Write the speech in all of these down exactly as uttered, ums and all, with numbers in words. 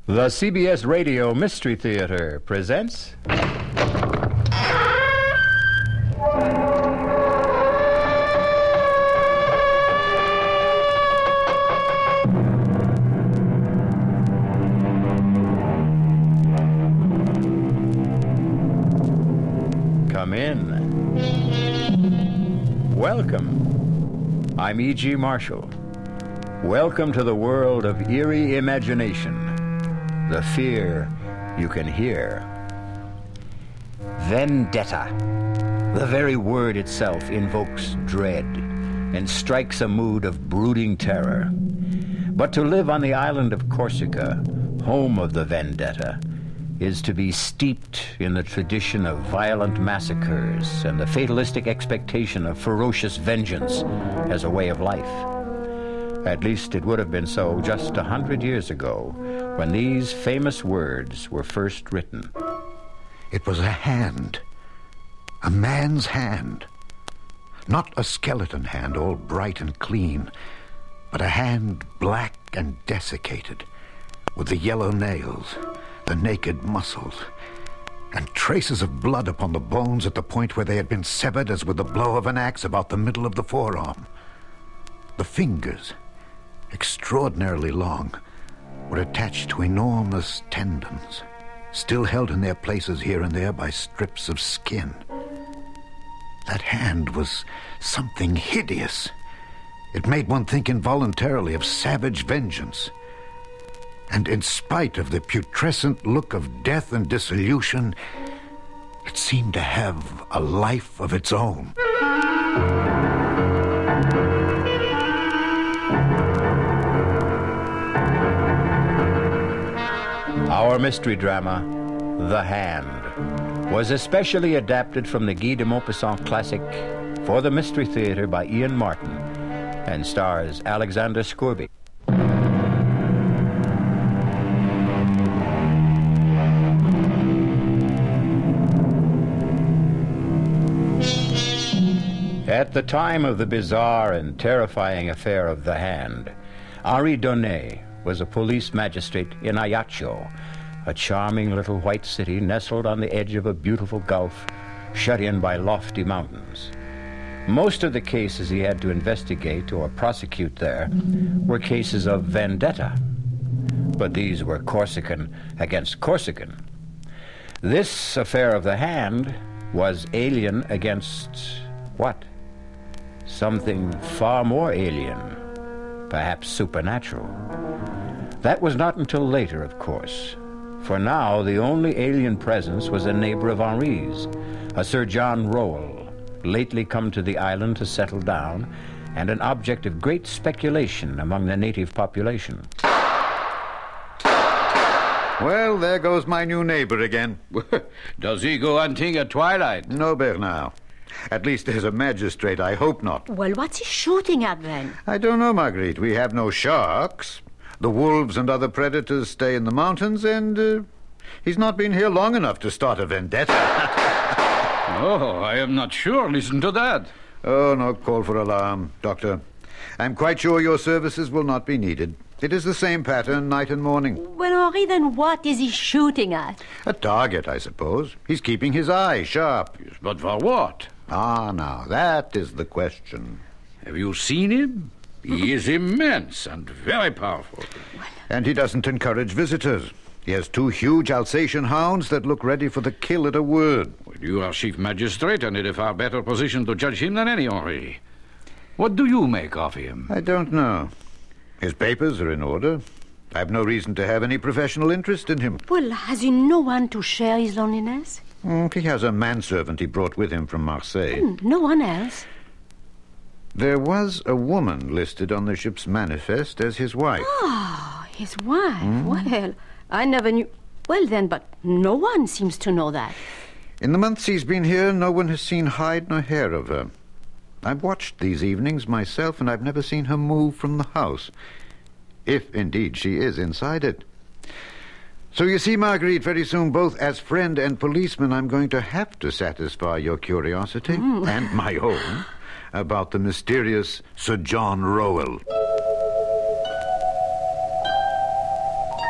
The C B S Radio Mystery Theater presents... Come in. Welcome. I'm E G. Marshall. Welcome to the world of eerie imagination. The fear you can hear. Vendetta. The very word itself invokes dread and strikes a mood of brooding terror. But to live on the island of Corsica, home of the vendetta, is to be steeped in the tradition of violent massacres and the fatalistic expectation of ferocious vengeance as a way of life. At least it would have been so just a hundred years ago, when these famous words were first written. It was a hand. A man's hand. Not a skeleton hand, all bright and clean, but a hand black and desiccated, with the yellow nails, the naked muscles, and traces of blood upon the bones at the point where they had been severed as with the blow of an axe about the middle of the forearm. The fingers, extraordinarily long, were attached to enormous tendons, still held in their places here and there by strips of skin. That hand was something hideous. It made one think involuntarily of savage vengeance. And in spite of the putrescent look of death and dissolution, it seemed to have a life of its own. Our mystery drama, The Hand, was especially adapted from the Guy de Maupassant classic for the Mystery Theater by Ian Martin and stars Alexander Scourby. At the time of the bizarre and terrifying affair of The Hand, Henri Donnet was a police magistrate in Ajaccio, a charming little white city nestled on the edge of a beautiful gulf, shut in by lofty mountains. Most of the cases he had to investigate or prosecute there were cases of vendetta, but these were Corsican against Corsican. This affair of The Hand was alien against what? Something far more alien, perhaps supernatural. That was not until later, of course. For now, the only alien presence was a neighbor of Henri's, a Sir John Rowell, lately come to the island to settle down, and an object of great speculation among the native population. Well, there goes my new neighbor again. Does he go hunting at twilight? No, Bernard. At least as a magistrate, I hope not. Well, what's he shooting at, then? I don't know, Marguerite. We have no sharks. The wolves and other predators stay in the mountains, and uh, he's not been here long enough to start a vendetta. Oh, I am not sure. Listen to that. Oh, no call for alarm, Doctor. I'm quite sure your services will not be needed. It is the same pattern night and morning. Well, Henri, then what is he shooting at? A target, I suppose. He's keeping his eye sharp. Yes, but for what? Ah, now, that is the question. Have you seen him? He is immense and very powerful. And he doesn't encourage visitors. He has two huge Alsatian hounds that look ready for the kill at a word. Well, you are chief magistrate and in a far better position to judge him than any, Henri. What do you make of him? I don't know. His papers are in order. I have no reason to have any professional interest in him. Well, has he no one to share his loneliness? Mm, he has a manservant he brought with him from Marseille. Mm, no one else? There was a woman listed on the ship's manifest as his wife. Oh, his wife. Mm. Well, I never knew. Well, then, but no one seems to know that. In the months he's been here, no one has seen hide nor hair of her. I've watched these evenings myself, and I've never seen her move from the house, if indeed she is inside it. So you see, Marguerite, very soon, both as friend and policeman, I'm going to have to satisfy your curiosity, mm. and my own, about the mysterious Sir John Rowell.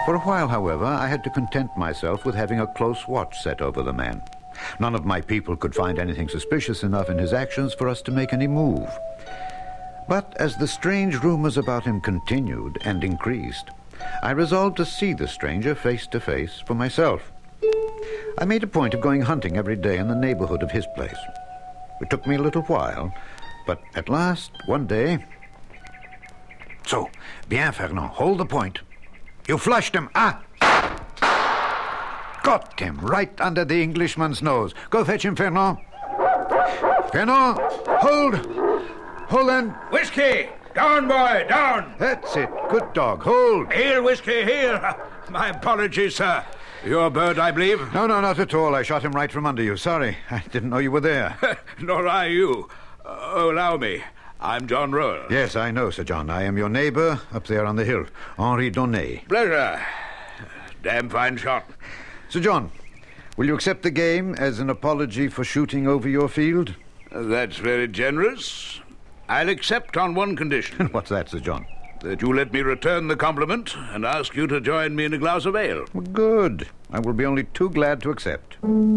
For a while, however, I had to content myself with having a close watch set over the man. None of my people could find anything suspicious enough in his actions for us to make any move. But as the strange rumors about him continued and increased, I resolved to see the stranger face to face for myself. I made a point of going hunting every day in the neighborhood of his place. It took me a little while, but at last, one day... So, bien, Fernand, hold the point. You flushed him, ah! Got him right under the Englishman's nose. Go fetch him, Fernand. Fernand, hold! Hold then. Whiskey! Down, boy, down! That's it. Good dog. Hold. Heel, Whiskey, heel! My apologies, sir. Your bird, I believe? No, no, not at all. I shot him right from under you. Sorry. I didn't know you were there. Nor I you. Uh, allow me. I'm John Royal. Yes, I know, Sir John. I am your neighbor up there on the hill, Henri Donnet. Pleasure. Damn fine shot. Sir John, will you accept the game as an apology for shooting over your field? That's very generous. I'll accept on one condition. What's that, Sir John? That you let me return the compliment and ask you to join me in a glass of ale. Good. I will be only too glad to accept.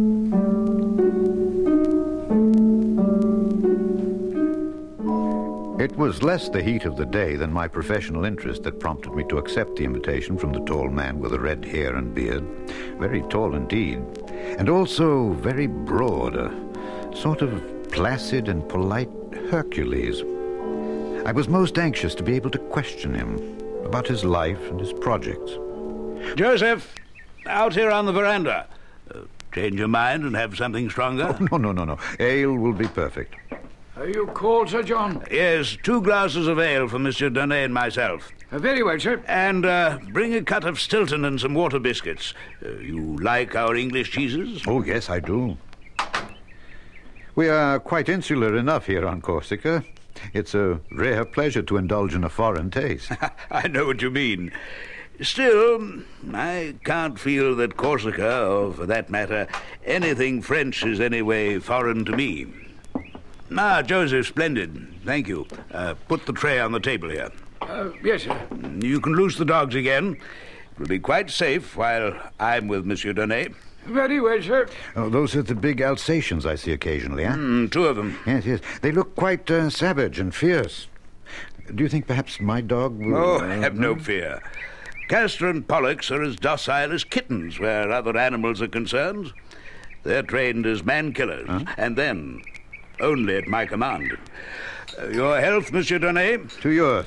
It was less the heat of the day than my professional interest that prompted me to accept the invitation from the tall man with the red hair and beard. Very tall indeed, and also very broad, a sort of placid and polite Hercules. I was most anxious to be able to question him about his life and his projects. Joseph, out here on the veranda. Uh, change your mind and have something stronger? Oh, no, no, no, no. Ale will be perfect. Are you cold, Sir John? Yes, two glasses of ale for Monsieur Donnet and myself. Uh, very well, sir. And uh, bring a cut of Stilton and some water biscuits. Uh, you like our English cheeses? Oh, yes, I do. We are quite insular enough here on Corsica. It's a rare pleasure to indulge in a foreign taste. I know what you mean. Still, I can't feel that Corsica, or for that matter, anything French is any way foreign to me. Ah, Joseph, splendid. Thank you. Uh, put the tray on the table here. Uh, yes, sir. You can loose the dogs again. It will be quite safe while I'm with Monsieur Donnet. Very well, sir. Oh, those are the big Alsatians I see occasionally, eh? Mm, two of them. Yes, yes. They look quite uh, savage and fierce. Do you think perhaps my dog will... Oh, uh, have no fear. Castor and Pollux are as docile as kittens where other animals are concerned. They're trained as man-killers, huh? And then only at my command. Uh, your health, Monsieur Donnet? To yours.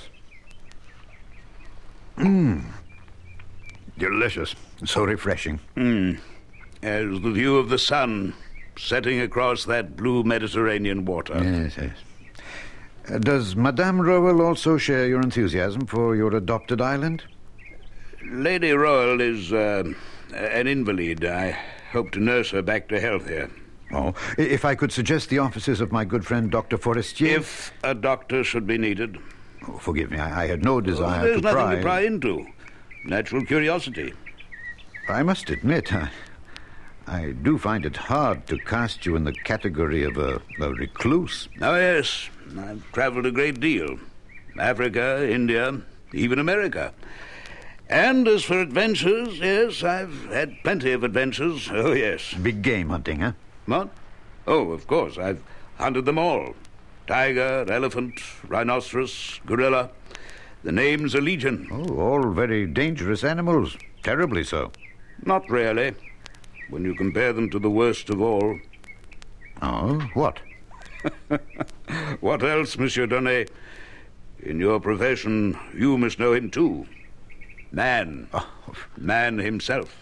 Mmm. Delicious. So refreshing. Mmm. As the view of the sun setting across that blue Mediterranean water. Yes, yes. Uh, does Madame Rowell also share your enthusiasm for your adopted island? Lady Rowell is uh, an invalid. I hope to nurse her back to health here. Oh, if I could suggest the offices of my good friend Doctor Forestier... If a doctor should be needed. Oh, forgive me, I, I had no desire oh, there's to nothing pry... to pry into. Natural curiosity. I must admit, I, I do find it hard to cast you in the category of a, a recluse. Oh, yes. I've traveled a great deal. Africa, India, even America. And as for adventures, yes, I've had plenty of adventures. Oh, yes. Big game hunting, huh? What? Oh, of course. I've hunted them all. Tiger, elephant, rhinoceros, gorilla. The name's a legion. Oh, all very dangerous animals. Terribly so. Not really. When you compare them to the worst of all. Oh, what? What else, Monsieur Donnet? In your profession, you must know him too. Man. Oh. Man himself.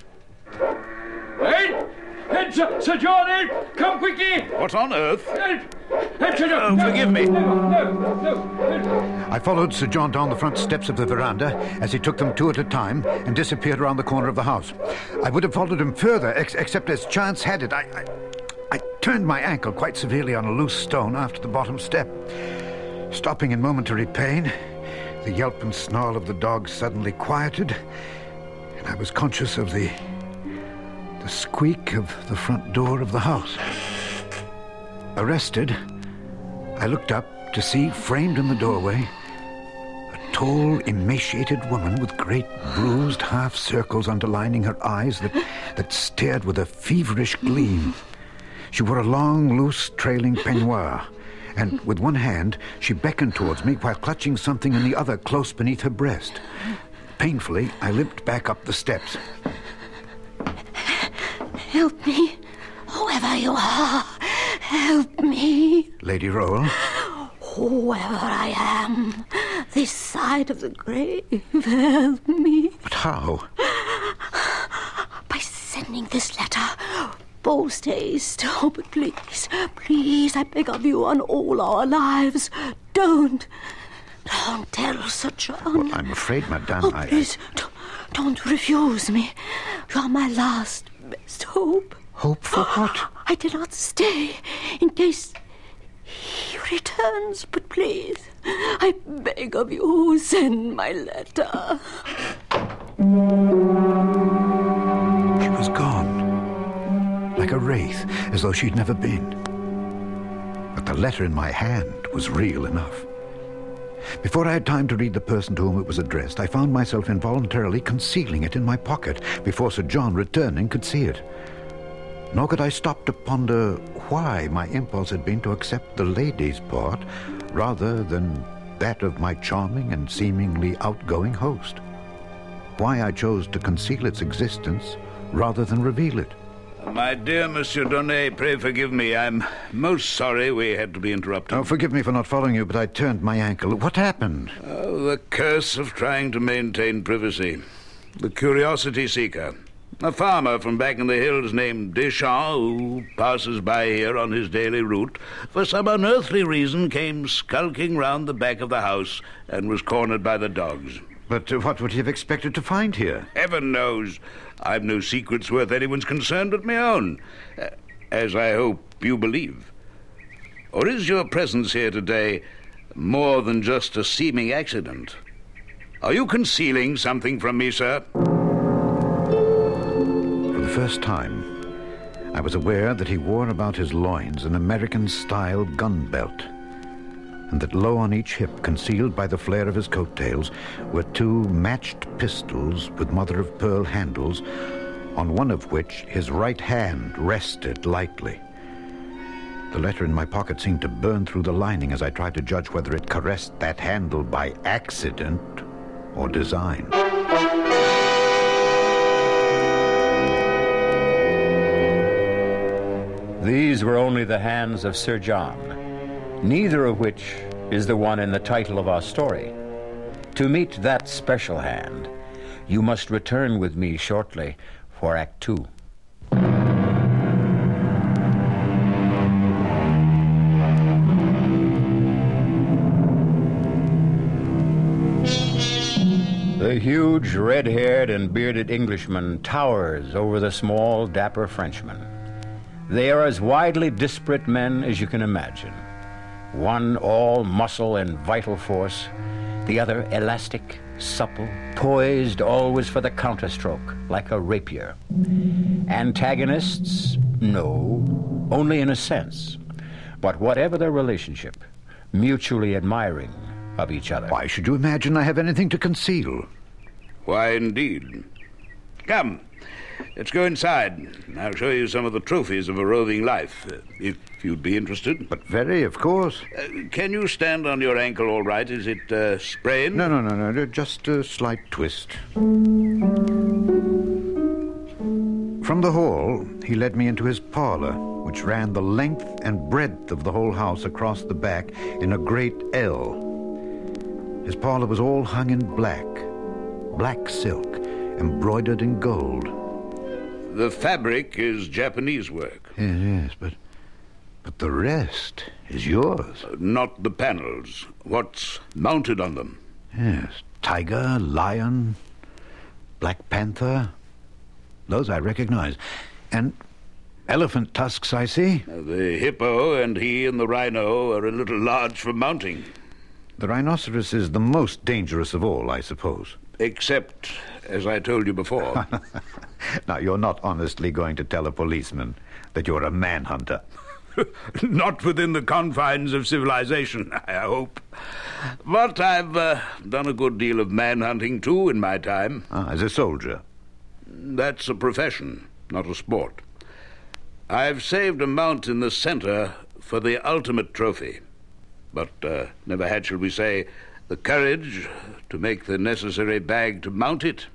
Hey! Hey, Sir, Sir John, help! Come quickly! What on earth? Help! Help, Sir John! Oh, no, forgive me. No, no, no, no. I followed Sir John down the front steps of the veranda as he took them two at a time and disappeared around the corner of the house. I would have followed him further, ex- except as chance had it, I, I, I turned my ankle quite severely on a loose stone after the bottom step. Stopping in momentary pain, the yelp and snarl of the dog suddenly quieted, and I was conscious of the... the squeak of the front door of the house. Arrested, I looked up to see, framed in the doorway, a tall, emaciated woman with great bruised half circles underlining her eyes that, that stared with a feverish gleam. She wore a long, loose, trailing peignoir, and with one hand she beckoned towards me while clutching something in the other close beneath her breast. Painfully, I limped back up the steps. Help me, whoever you are. Help me. Lady Roll? Whoever I am, this side of the grave, help me. But how? By sending this letter. Post haste. Oh, but please, please, I beg of you on all our lives. Don't. Don't tell Sir John. Well, I'm afraid, madame, oh, I... please, I... Don't, don't refuse me. You are my last, best hope. Hope for what? I did not stay in case he returns, but please, I beg of you, send my letter. She was gone, like a wraith, as though she'd never been. But the letter in my hand was real enough. Before I had time to read the person to whom it was addressed, I found myself involuntarily concealing it in my pocket before Sir John, returning, could see it. Nor could I stop to ponder why my impulse had been to accept the lady's part rather than that of my charming and seemingly outgoing host. Why I chose to conceal its existence rather than reveal it. My dear Monsieur Donnet, pray forgive me. I'm most sorry we had to be interrupted. Oh, forgive me for not following you, but I turned my ankle. What happened? Oh, the curse of trying to maintain privacy. The curiosity seeker. A farmer from back in the hills named Deschamps, who passes by here on his daily route, for some unearthly reason came skulking round the back of the house and was cornered by the dogs. But uh, what would he have expected to find here? Heaven knows. I've no secrets worth anyone's concern but my own, uh, as I hope you believe. Or is your presence here today more than just a seeming accident? Are you concealing something from me, sir? For the first time, I was aware that he wore about his loins an American-style gun belt, and that low on each hip, concealed by the flare of his coattails, were two matched pistols with mother-of-pearl handles, on one of which his right hand rested lightly. The letter in my pocket seemed to burn through the lining as I tried to judge whether it caressed that handle by accident or design. These were only the hands of Sir John, neither of which is the one in the title of our story. To meet that special hand, you must return with me shortly for Act Two. The huge, red-haired and bearded Englishman towers over the small, dapper Frenchman. They are as widely disparate men as you can imagine. One all muscle and vital force, the other elastic, supple, poised always for the counterstroke, like a rapier. Antagonists? No, only in a sense. But whatever their relationship, mutually admiring of each other. Why should you imagine I have anything to conceal? Why, indeed. Come, let's go inside. I'll show you some of the trophies of a roving life, uh, if you'd be interested. But very, of course. Uh, can you stand on your ankle all right? Is it uh, sprained? No, no, no, no, just a slight twist. From the hall, he led me into his parlor, which ran the length and breadth of the whole house across the back in a great L. His parlor was all hung in black, black silk, embroidered in gold. The fabric is Japanese work. Yes, yes, but but the rest is yours. Uh, not the panels. What's mounted on them? Yes, tiger, lion, black panther. Those I recognize. And elephant tusks, I see. Uh, the hippo and he and the rhino are a little large for mounting. The rhinoceros is the most dangerous of all, I suppose. Except, as I told you before. Now, you're not honestly going to tell a policeman that you're a manhunter. Not within the confines of civilization, I hope. But I've uh, done a good deal of manhunting, too, in my time. Ah, as a soldier? That's a profession, not a sport. I've saved a mount in the center for the ultimate trophy, but uh, never had, shall we say, the courage to make the necessary bag to mount it.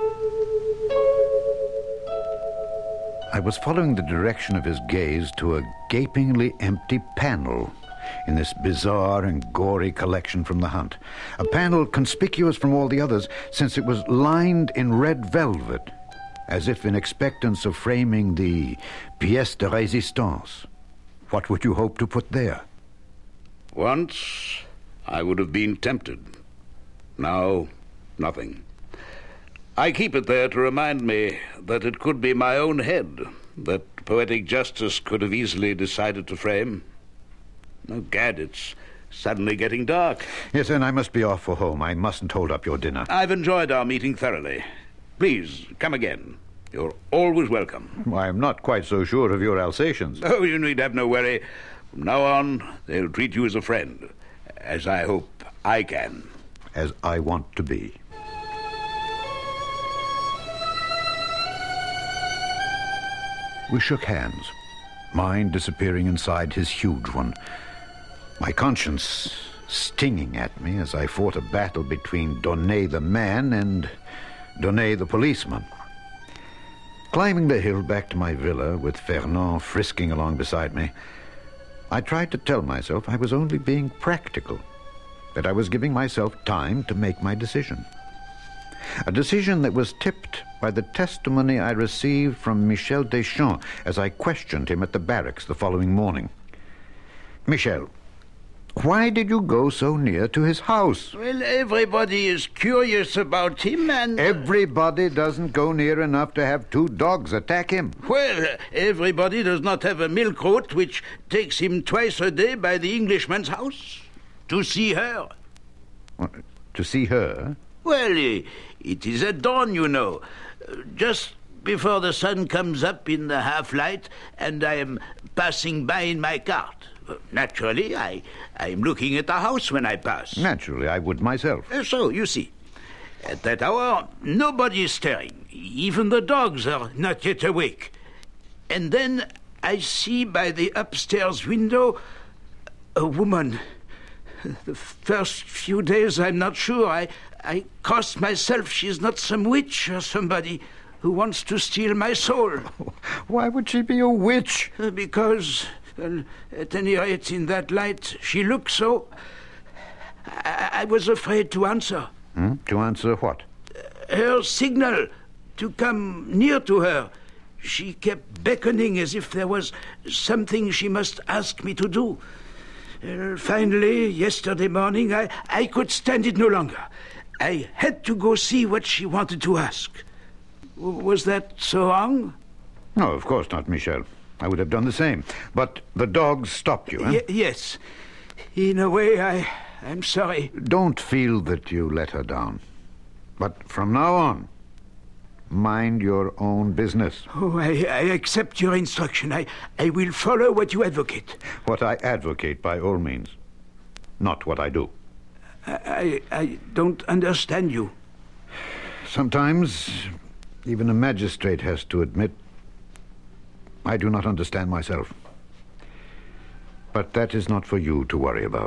I was following the direction of his gaze to a gapingly empty panel in this bizarre and gory collection from the hunt. A panel conspicuous from all the others since it was lined in red velvet, as if in expectance of framing the pièce de résistance. What would you hope to put there? Once, I would have been tempted. Now, nothing. I keep it there to remind me that it could be my own head that poetic justice could have easily decided to frame. Oh, gad, it's suddenly getting dark. Yes, and I must be off for home. I mustn't hold up your dinner. I've enjoyed our meeting thoroughly. Please, come again. You're always welcome. Well, I'm not quite so sure of your Alsatians. Oh, you need have no worry. From now on, they'll treat you as a friend, as I hope I can. As I want to be. We shook hands, mine disappearing inside his huge one, my conscience stinging at me as I fought a battle between Donnet the man and Donnet the policeman. Climbing the hill back to my villa with Fernand frisking along beside me, I tried to tell myself I was only being practical, that I was giving myself time to make my decision. A decision that was tipped by the testimony I received from Michel Deschamps as I questioned him at the barracks the following morning. Michel, why did you go so near to his house? Well, everybody is curious about him and... Everybody doesn't go near enough to have two dogs attack him. Well, everybody does not have a milk route which takes him twice a day by the Englishman's house to see her. What, to see her? Well, it is at dawn, you know, just before the sun comes up in the half-light and I am passing by in my cart. Naturally, I am looking at the house when I pass. Naturally, I would myself. So, you see, at that hour, nobody is stirring. Even the dogs are not yet awake. And then I see by the upstairs window a woman. The first few days, I'm not sure. I, I crossed myself she's not some witch or somebody who wants to steal my soul. Why would she be a witch? Uh, because, well, at any rate, in that light, she looked so... I, I was afraid to answer. Hmm? To answer what? Uh, her signal to come near to her. She kept beckoning as if there was something she must ask me to do. Uh, finally, yesterday morning, I, I could stand it no longer. I had to go see what she wanted to ask. W- was that so wrong? No, of course not, Michel. I would have done the same. But the dogs stopped you, eh? Y- yes. In a way, I, I'm sorry. Don't feel that you let her down. But from now on, mind your own business. Oh, I, I accept your instruction. I, I will follow what you advocate. What I advocate, by all means. Not what I do. I, I, I don't understand you. Sometimes, even a magistrate has to admit, I do not understand myself. But that is not for you to worry about.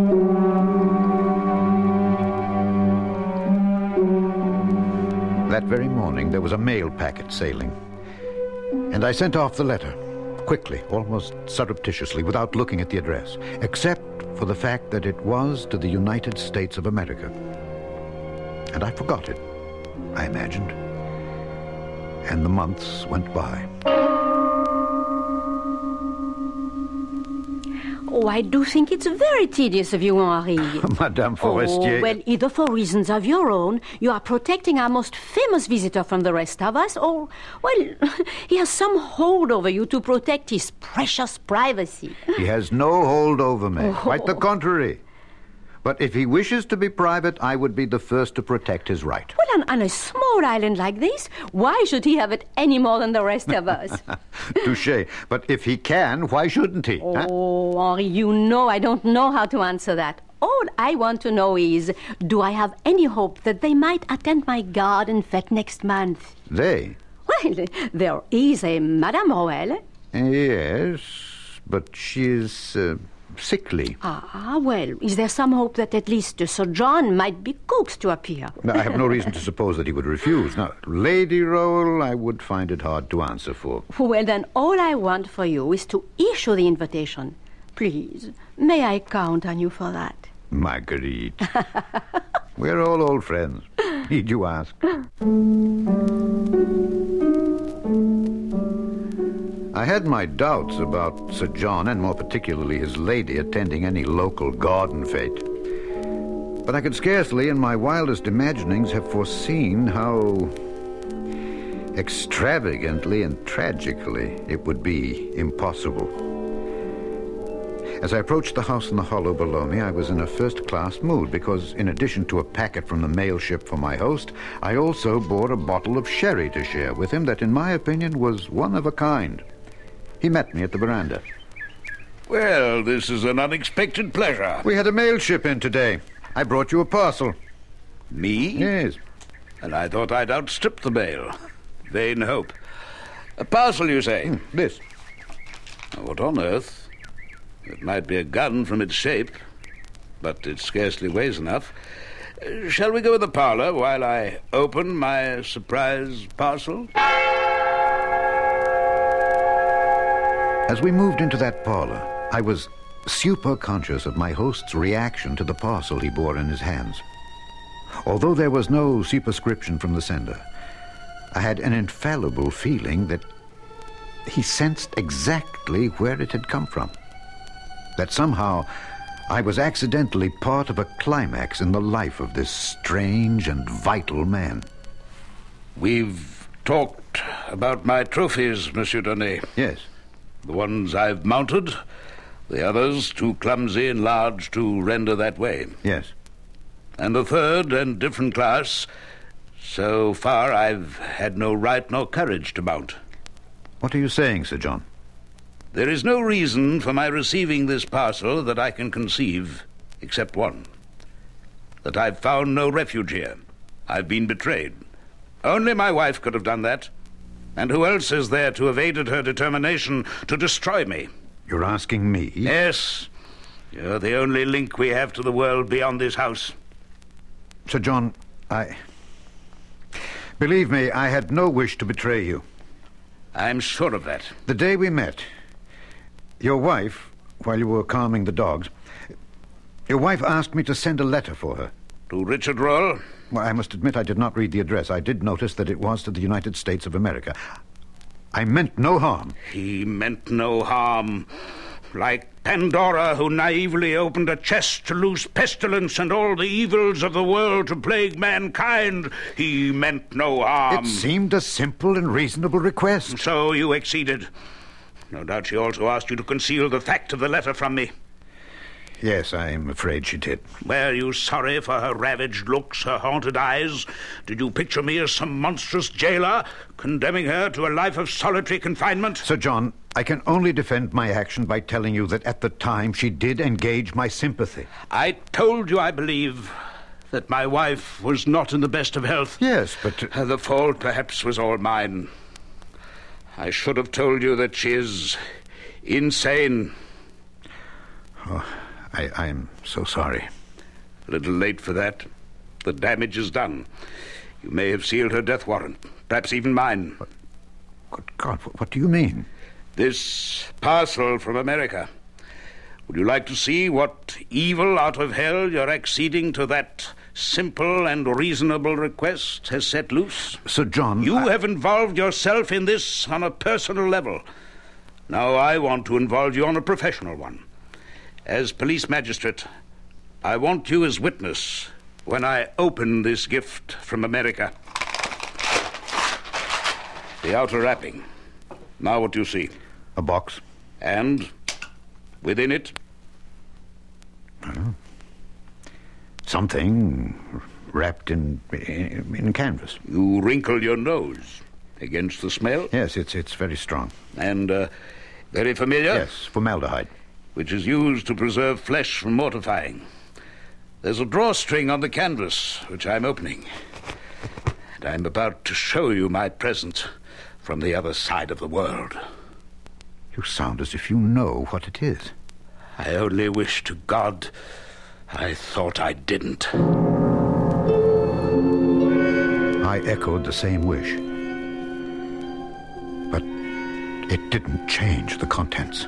That very morning, there was a mail packet sailing. And I sent off the letter, quickly, almost surreptitiously, without looking at the address, except for the fact that it was to the United States of America. And I forgot it, I imagined. And the months went by. Oh, I do think it's very tedious of you, Henri. Madame Forestier... Oh, well, either for reasons of your own, you are protecting our most famous visitor from the rest of us, or, well, he has some hold over you to protect his precious privacy. He has no hold over me. Oh. Quite the contrary. But if he wishes to be private, I would be the first to protect his right. Well, on, on a small island like this, why should he have it any more than the rest of us? Touché. But if he can, why shouldn't he? huh? Oh, Henri, you know I don't know how to answer that. All I want to know is, do I have any hope that they might attend my garden fete next month? They? Well, there is a Madame Roel. Yes, but she is uh, sickly. Ah, well, is there some hope that at least uh, Sir John might be coaxed to appear? I have no reason to suppose that he would refuse. Now, Lady Rowell, I would find it hard to answer for. Well, then all I want for you is to issue the invitation. Please, may I count on you for that? Marguerite. We're all old friends. Need you ask? I had my doubts about Sir John, and more particularly his lady, attending any local garden fete. But I could scarcely, in my wildest imaginings, have foreseen how extravagantly and tragically it would be impossible. As I approached the house in the hollow below me, I was in a first-class mood because, in addition to a packet from the mail ship for my host, I also bore a bottle of sherry to share with him that, in my opinion, was one of a kind. He met me at the veranda. Well, this is an unexpected pleasure. We had a mail ship in today. I brought you a parcel. Me? Yes. And I thought I'd outstrip the mail. Vain hope. A parcel, you say? Hmm, this. What on earth? It might be a gun from its shape, but it scarcely weighs enough. Uh, shall we go in the parlor while I open my surprise parcel? As we moved into that parlor, I was super-conscious of my host's reaction to the parcel he bore in his hands. Although there was no superscription from the sender, I had an infallible feeling that he sensed exactly where it had come from. That somehow I was accidentally part of a climax in the life of this strange and vital man. We've talked about my trophies, Monsieur Donnet. Yes. The ones I've mounted, the others too clumsy and large to render that way. Yes. And the third and different class, so far I've had no right nor courage to mount. What are you saying, Sir John? There is no reason for my receiving this parcel that I can conceive, except one. That I've found no refuge here. I've been betrayed. Only my wife could have done that. And who else is there to have aided her determination to destroy me? You're asking me? Yes. You're the only link we have to the world beyond this house. Sir John, I... Believe me, I had no wish to betray you. I'm sure of that. The day we met, your wife, while you were calming the dogs, your wife asked me to send a letter for her. To Richard Roll? Well, I must admit I did not read the address. I did notice that it was to the United States of America. I meant no harm. He meant no harm. Like Pandora, who naively opened a chest to loose pestilence and all the evils of the world to plague mankind, he meant no harm. It seemed a simple and reasonable request. So you exceeded. No doubt she also asked you to conceal the fact of the letter from me. Yes, I'm afraid she did. Were you sorry for her ravaged looks, her haunted eyes? Did you picture me as some monstrous jailer, condemning her to a life of solitary confinement? Sir John, I can only defend my action by telling you that at the time she did engage my sympathy. I told you, I believe, that my wife was not in the best of health. Yes, but... Uh, the fault perhaps was all mine. I should have told you that she is insane. Oh, I, I'm so sorry. A little late for that. The damage is done. You may have sealed her death warrant, perhaps even mine. But, good God, what, what do you mean? This parcel from America. Would you like to see what evil out of hell your acceding to that simple and reasonable request has set loose? Sir John... You I... have involved yourself in this on a personal level. Now I want to involve you on a professional one. As police magistrate, I want you as witness when I open this gift from America. The outer wrapping. Now what do you see? A box. And within it? Oh. Something wrapped in, in, in canvas. You wrinkle your nose against the smell? Yes, it's, it's very strong. And uh, very familiar? Yes, formaldehyde. Which is used to preserve flesh from mortifying. There's a drawstring on the canvas, which I'm opening. And I'm about to show you my present from the other side of the world. You sound as if you know what it is. I only wish to God I thought I didn't. I echoed the same wish. But it didn't change the contents.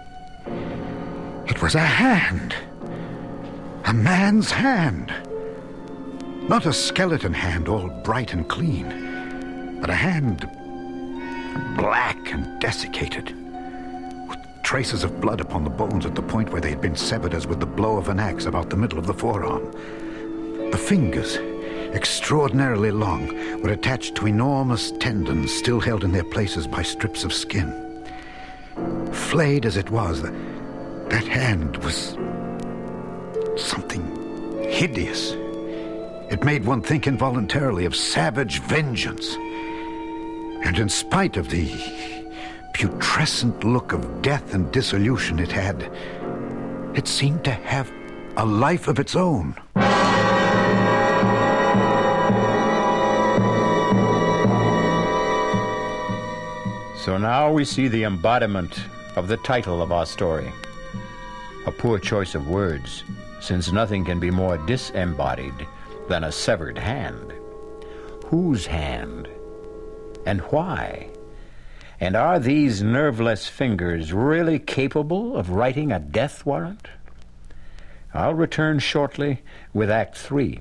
It was a hand. A man's hand. Not a skeleton hand all bright and clean, but a hand black and desiccated, with traces of blood upon the bones at the point where they had been severed as with the blow of an axe about the middle of the forearm. The fingers, extraordinarily long, were attached to enormous tendons still held in their places by strips of skin. Flayed as it was, the, that hand was something hideous. It made one think involuntarily of savage vengeance. And in spite of the putrescent look of death and dissolution it had, it seemed to have a life of its own. So now we see the embodiment of the title of our story. A poor choice of words, since nothing can be more disembodied than a severed hand. Whose hand? And why? And are these nerveless fingers really capable of writing a death warrant? I'll return shortly with Act Three.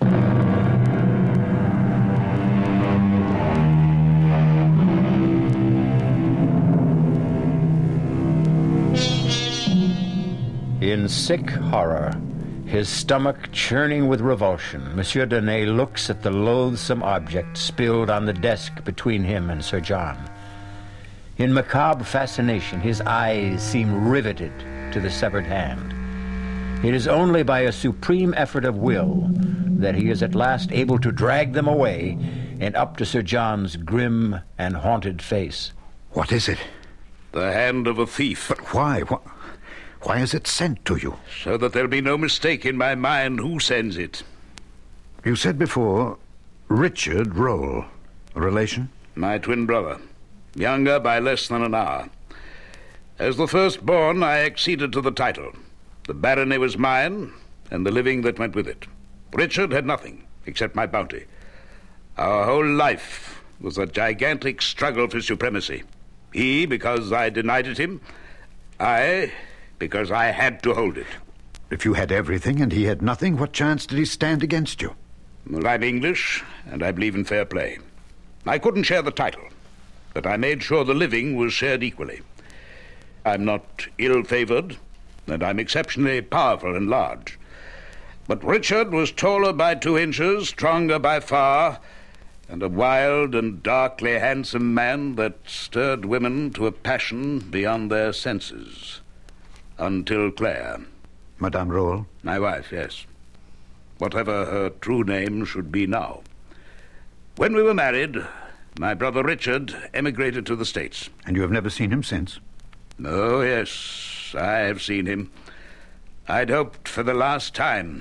In sick horror, his stomach churning with revulsion, Monsieur Donnet looks at the loathsome object spilled on the desk between him and Sir John. In macabre fascination, his eyes seem riveted to the severed hand. It is only by a supreme effort of will that he is at last able to drag them away and up to Sir John's grim and haunted face. What is it? The hand of a thief. But why? Why, why is it sent to you? So that there'll be no mistake in my mind who sends it. You said before, Richard Roll. A relation? My twin brother. Younger by less than an hour. As the firstborn, I acceded to the title. The barony was mine, and the living that went with it. Richard had nothing, except my bounty. Our whole life was a gigantic struggle for supremacy. He, because I denied it him. I, because I had to hold it. If you had everything and he had nothing, what chance did he stand against you? Well, I'm English, and I believe in fair play. I couldn't share the title, but I made sure the living was shared equally. I'm not ill-favored, and I'm exceptionally powerful and large. But Richard was taller by two inches, stronger by far, and a wild and darkly handsome man that stirred women to a passion beyond their senses. Until Claire. Madame Roll? My wife, yes. Whatever her true name should be now. When we were married, my brother Richard emigrated to the States. And you have never seen him since? Oh, yes, I have seen him. I'd hoped for the last time.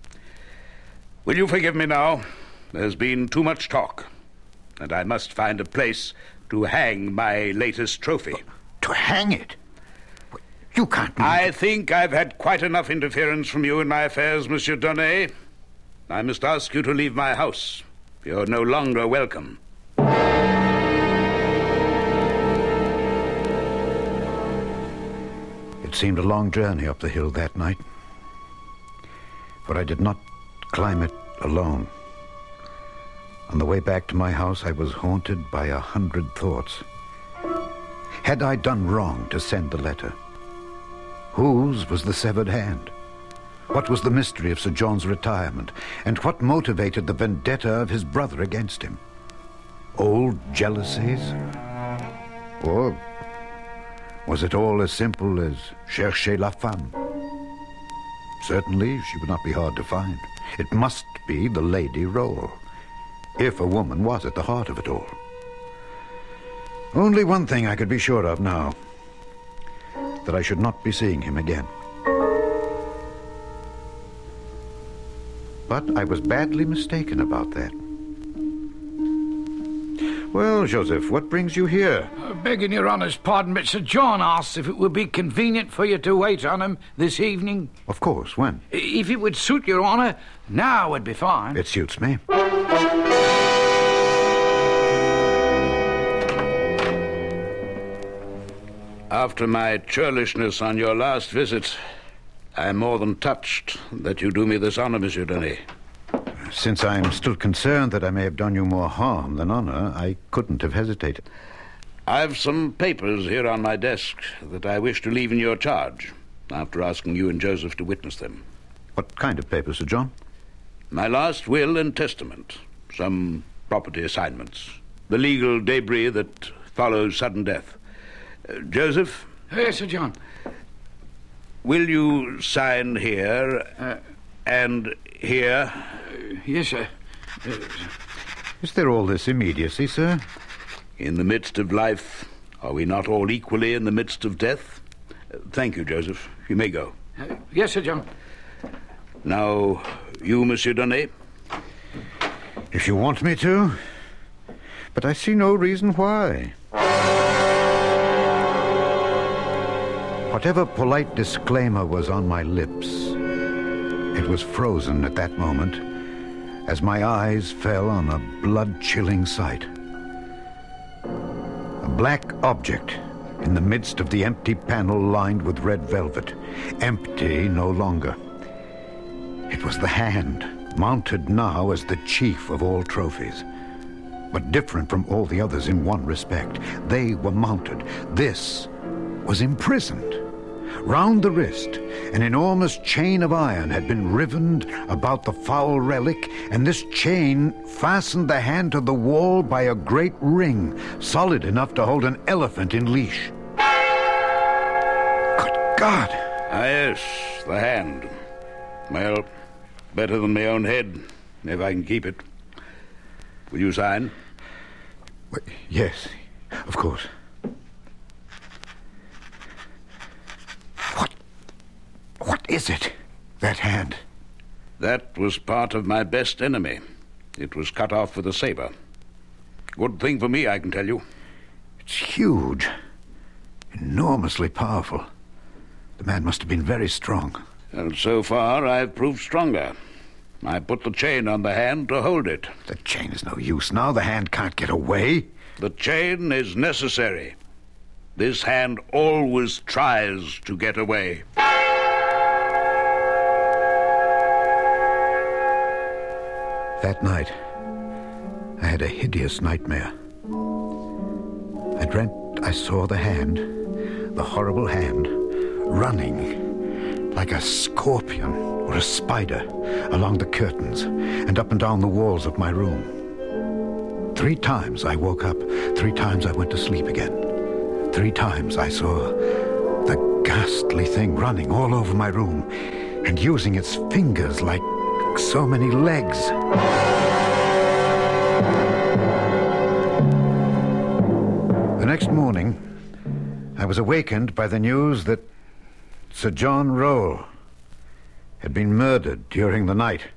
Will you forgive me now? There's been too much talk, and I must find a place to hang my latest trophy. To hang it? You can't... I think I've had quite enough interference from you in my affairs, Monsieur Donnet. I must ask you to leave my house. You're no longer welcome. It seemed a long journey up the hill that night, but I did not climb it alone. On the way back to my house, I was haunted by a hundred thoughts. Had I done wrong to send the letter? Whose was the severed hand? What was the mystery of Sir John's retirement? And what motivated the vendetta of his brother against him? Old jealousies? Or was it all as simple as chercher la femme? Certainly, she would not be hard to find. It must be the Lady Roll, if a woman was at the heart of it all. Only one thing I could be sure of now, that I should not be seeing him again. But I was badly mistaken about that. Well, Joseph, what brings you here? Uh, begging your honour's pardon, but Sir John asked if it would be convenient for you to wait on him this evening. Of course, when? If it would suit your honour, now would be fine. It suits me. After my churlishness on your last visit, I am more than touched that you do me this honour, Monsieur Denis. Since I'm still concerned that I may have done you more harm than honour, I couldn't have hesitated. I've some papers here on my desk that I wish to leave in your charge, after asking you and Joseph to witness them. What kind of papers, Sir John? My last will and testament, some property assignments, the legal debris that follows sudden death. Uh, Joseph? Yes, Sir John. Will you sign here uh, and here? Uh, yes, sir. Uh, Is there all this immediacy, sir? In the midst of life, are we not all equally in the midst of death? Uh, thank you, Joseph. You may go. Uh, yes, Sir John. Now, you, Monsieur Denis? If you want me to. But I see no reason why. Whatever polite disclaimer was on my lips, it was frozen at that moment as my eyes fell on a blood-chilling sight. A black object in the midst of the empty panel lined with red velvet. Empty no longer. It was the hand, mounted now as the chief of all trophies. But different from all the others in one respect. They were mounted. This was imprisoned. Round the wrist, an enormous chain of iron had been rivened about the foul relic, and this chain fastened the hand to the wall by a great ring, solid enough to hold an elephant in leash. Good God! Ah, yes, the hand. Well, better than my own head, if I can keep it. Will you sign? Well, yes, of course. What? What is it, that hand? That was part of my best enemy. It was cut off with a saber. Good thing for me, I can tell you. It's huge. Enormously powerful. The man must have been very strong. And so far, I've proved stronger. I put the chain on the hand to hold it. The chain is no use now. The hand can't get away. The chain is necessary. This hand always tries to get away. That night, I had a hideous nightmare. I dreamt I saw the hand, the horrible hand, running like a scorpion or a spider along the curtains and up and down the walls of my room. Three times I woke up. Three times I went to sleep again. Three times I saw the ghastly thing running all over my room and using its fingers like so many legs. The next morning, I was awakened by the news that Sir John Roll had been murdered during the night.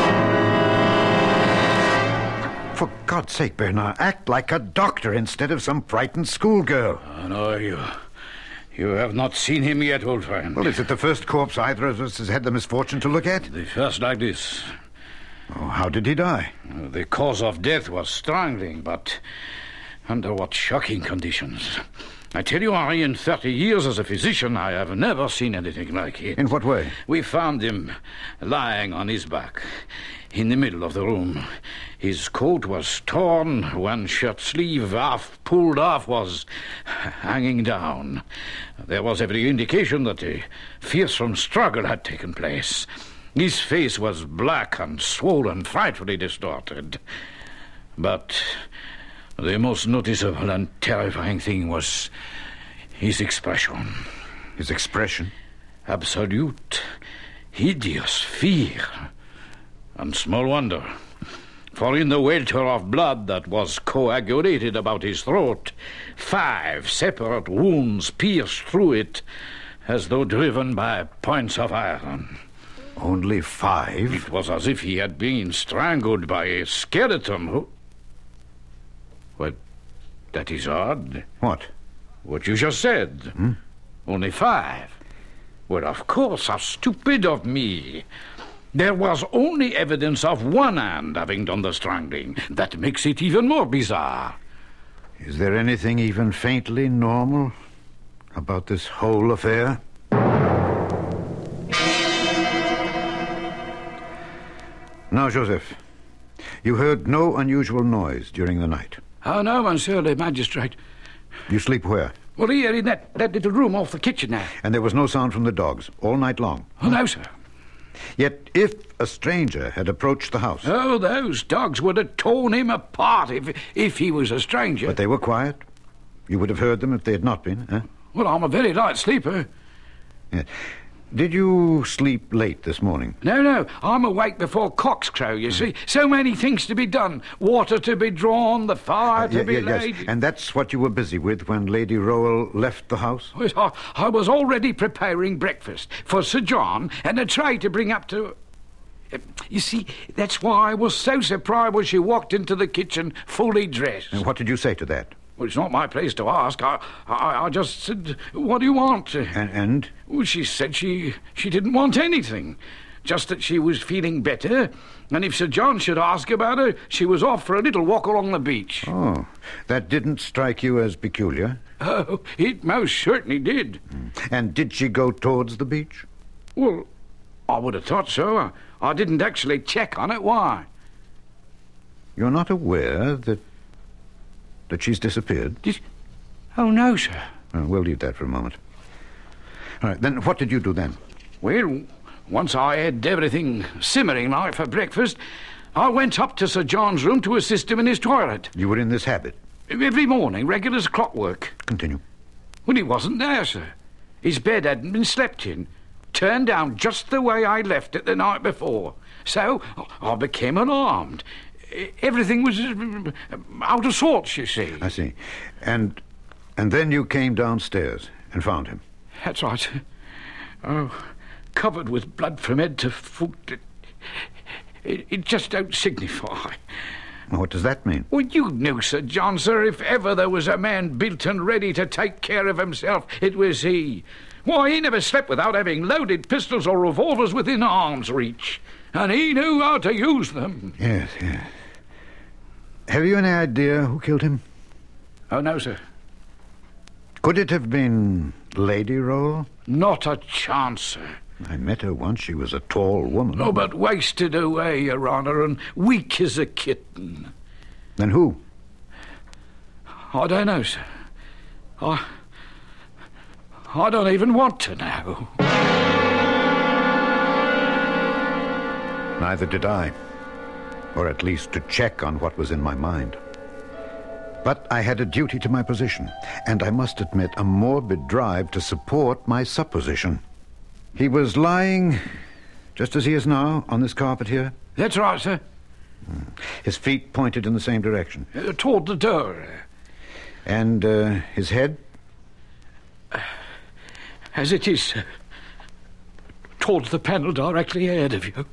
For God's sake, Bernard, act like a doctor instead of some frightened schoolgirl. Oh, no, you... You have not seen him yet, old friend. Well, is it the first corpse either of us has had the misfortune to look at? The first like this. Oh, how did he die? The cause of death was strangling, but under what shocking conditions. I tell you, Henri, in thirty years as a physician, I have never seen anything like it. In what way? We found him lying on his back in the middle of the room. His coat was torn, one shirt sleeve, half pulled off, was hanging down. There was every indication that a fearsome struggle had taken place. His face was black and swollen, frightfully distorted. But the most noticeable and terrifying thing was his expression. His expression? Absolute, hideous fear. And small wonder, for in the welter of blood that was coagulated about his throat, five separate wounds pierced through it, as though driven by points of iron. Only five? It was as if he had been strangled by a skeleton who... Well, that is odd. What? What you just said. Hmm? Only five. Well, of course, how stupid of me. There was only evidence of one hand having done the strangling. That makes it even more bizarre. Is there anything even faintly normal about this whole affair? Now, Joseph, you heard no unusual noise during the night. Oh, no, monsieur le magistrate. You sleep where? Well, here in that, that little room off the kitchen now. And there was no sound from the dogs all night long? Oh, no, sir. Yet if a stranger had approached the house... Oh, those dogs would have torn him apart if, if he was a stranger. But they were quiet? You would have heard them if they had not been, huh? Well, I'm a very light sleeper. Yes. Did you sleep late this morning? No, no, I'm awake before cocks crow, you see. So many things to be done. Water to be drawn, the fire Uh, to ye- be ye- laid. Yes. And that's what you were busy with when Lady Rowell left the house? Yes, I, I was already preparing breakfast for Sir John and a tray to bring up to... Uh, You see, that's why I was so surprised when she walked into the kitchen fully dressed. And what did you say to that? Well, it's not my place to ask. I, I, I just said, what do you want? And, and? Well, she said she, she didn't want anything. Just that she was feeling better. And if Sir John should ask about her, she was off for a little walk along the beach. Oh, that didn't strike you as peculiar? Oh, it most certainly did. And did she go towards the beach? Well, I would have thought so. I, I didn't actually check on it. Why? You're not aware that that she's disappeared? Did... Oh, no, sir. Well, we'll leave that for a moment. All right, then what did you do then? Well, once I had everything simmering like for breakfast, I went up to Sir John's room to assist him in his toilet. You were in this habit? Every morning, regular as clockwork. Continue. Well, he wasn't there, sir. His bed hadn't been slept in. Turned down just the way I left it the night before. So I became alarmed. Everything was out of sorts, you see. I see. And and then you came downstairs and found him? That's right, sir. Oh, covered with blood from head to foot. It, it, it just don't signify. What does that mean? Well, you knew, Sir John, sir, if ever there was a man built and ready to take care of himself, it was he. Why, he never slept without having loaded pistols or revolvers within arm's reach. And he knew how to use them. Yes, yes. Have you any idea who killed him? Oh, no, sir. Could it have been Lady Rowell? Not a chance, sir. I met her once. She was a tall woman. Oh, but wasted away, Your Honour, and weak as a kitten. Then who? I don't know, sir. I... I don't even want to know. Neither did I. Or at least to check on what was in my mind. But I had a duty to my position, and I must admit a morbid drive to support my supposition. He was lying, just as he is now, on this carpet here? That's right, sir. His feet pointed in the same direction. Uh, toward the door. And uh, his head? As it is, sir. Towards the panel directly ahead of you.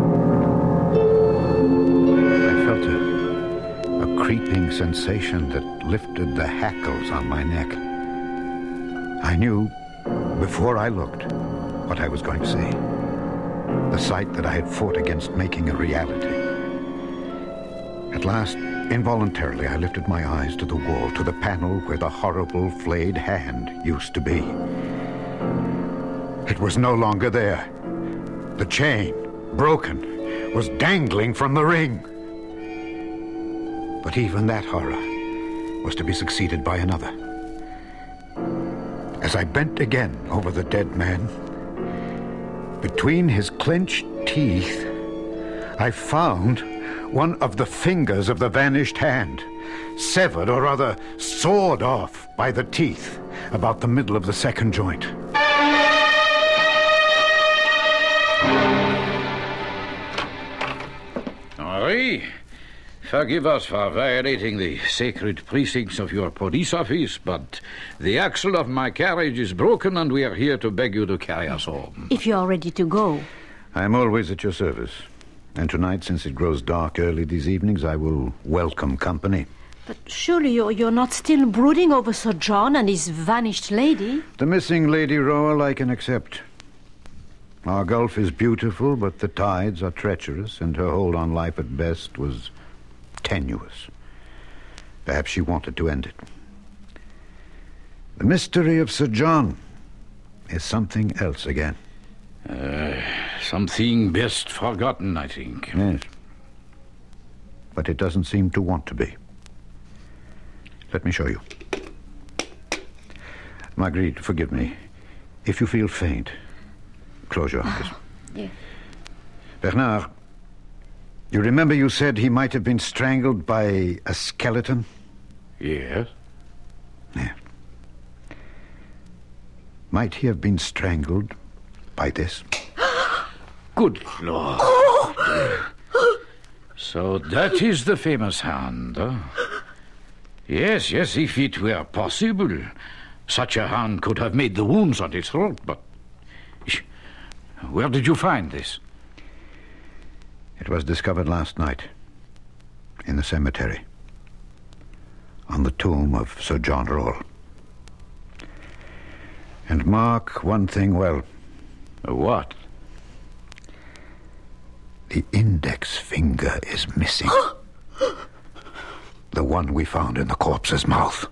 I felt a, a creeping sensation that lifted the hackles on my neck. I knew, before I looked, what I was going to say. The sight that I had fought against making a reality. At last, involuntarily, I lifted my eyes to the wall, to the panel where the horrible flayed hand used to be. It was no longer there. The chain, broken, was dangling from the ring. But even that horror was to be succeeded by another. As I bent again over the dead man, between his clenched teeth, I found one of the fingers of the vanished hand, severed, or rather sawed off by the teeth, about the middle of the second joint. Marie, forgive us for violating the sacred precincts of your police office, but the axle of my carriage is broken and we are here to beg you to carry us home. If you are ready to go. I am always at your service. And tonight, since it grows dark early these evenings, I will welcome company. But surely you're, you're not still brooding over Sir John and his vanished lady? The missing Lady Rowell I can accept. Our gulf is beautiful, but the tides are treacherous, and her hold on life at best was tenuous. Perhaps she wanted to end it. The mystery of Sir John is something else again. Uh, something best forgotten, I think. Yes. But it doesn't seem to want to be. Let me show you. Marguerite, forgive me. If you feel faint, close your eyes. Yeah. Bernard, you remember you said he might have been strangled by a skeleton? Yes? Yeah. Might he have been strangled by this? Good Lord. So that is the famous hand, huh? Yes, yes, if it were possible, such a hand could have made the wounds on its throat, but... Where did you find this? It was discovered last night, in the cemetery, on the tomb of Sir John Rowell. And mark one thing well. What? The index finger is missing. The one we found in the corpse's mouth.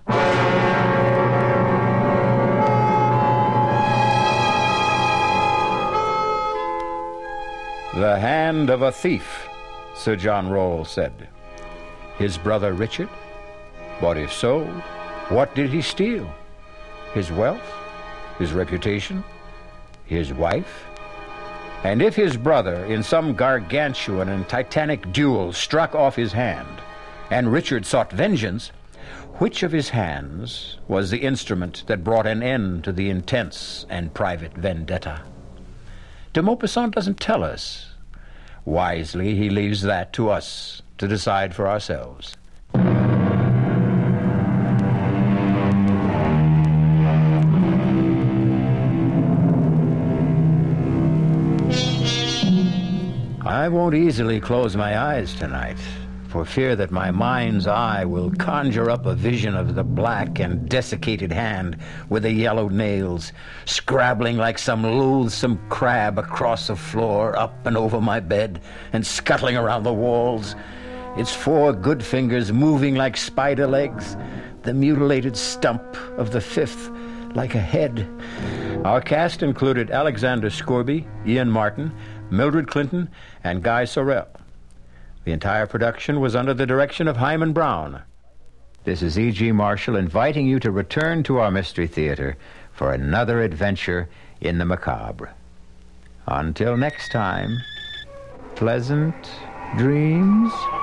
The hand of a thief, Sir John Rowell said. His brother Richard? But if so, what did he steal? His wealth? His reputation? His wife? And if his brother, in some gargantuan and titanic duel, struck off his hand, and Richard sought vengeance, which of his hands was the instrument that brought an end to the intense and private vendetta? De Maupassant doesn't tell us. Wisely, he leaves that to us to decide for ourselves. I won't easily close my eyes tonight, for fear that my mind's eye will conjure up a vision of the black and desiccated hand with the yellow nails, scrabbling like some loathsome crab across the floor, up and over my bed, and scuttling around the walls, its four good fingers moving like spider legs, the mutilated stump of the fifth like a head. Our cast included Alexander Scorby, Ian Martin, Mildred Clinton, and Guy Sorel. The entire production was under the direction of Hyman Brown. This is E G. Marshall inviting you to return to our Mystery Theater for another adventure in the macabre. Until next time, pleasant dreams.